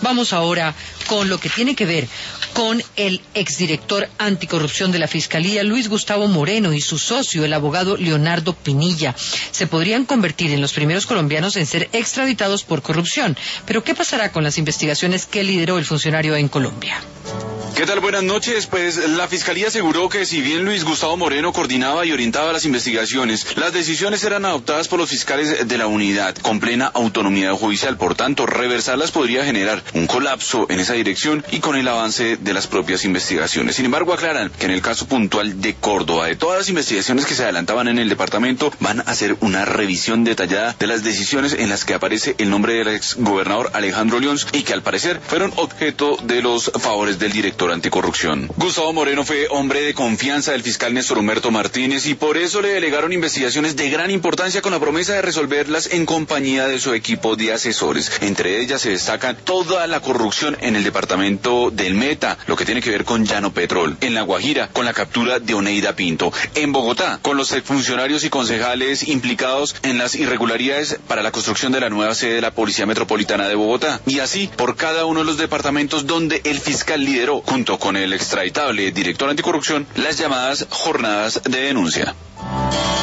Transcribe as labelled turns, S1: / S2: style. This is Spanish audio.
S1: Vamos ahora con lo que tiene que ver con el exdirector anticorrupción de la Fiscalía, Luis Gustavo Moreno, y su socio, el abogado Leonardo Pinilla. Se podrían convertir en los primeros colombianos en ser extraditados por corrupción. Pero ¿qué pasará con las investigaciones que lideró el funcionario en Colombia?
S2: ¿Qué tal? Buenas noches. Pues la Fiscalía aseguró que si bien Luis Gustavo Moreno coordinaba y orientaba las investigaciones, las decisiones eran adoptadas por los fiscales de la unidad, con plena autonomía judicial. Por tanto, reversarlas podría generar un colapso en esa dirección y con el avance de las propias investigaciones. Sin embargo, aclaran que en el caso puntual de Córdoba, de todas las investigaciones que se adelantaban en el departamento, van a hacer una revisión detallada de las decisiones en las que aparece el nombre del exgobernador Alejandro Lyons y que al parecer fueron objeto de los favores del director anticorrupción. Gustavo Moreno fue hombre de confianza del fiscal Néstor Humberto Martínez y por eso le delegaron investigaciones de gran importancia con la promesa de resolverlas en compañía de su equipo de asesores. Entre ellas se destacan toda la corrupción en el departamento del Meta, lo que tiene que ver con Llano Petrol, en La Guajira con la captura de Oneida Pinto, en Bogotá con los exfuncionarios y concejales implicados en las irregularidades para la construcción de la nueva sede de la Policía Metropolitana de Bogotá, y así por cada uno de los departamentos donde el fiscal lideró, junto con el extraditable director anticorrupción, las llamadas jornadas de denuncia.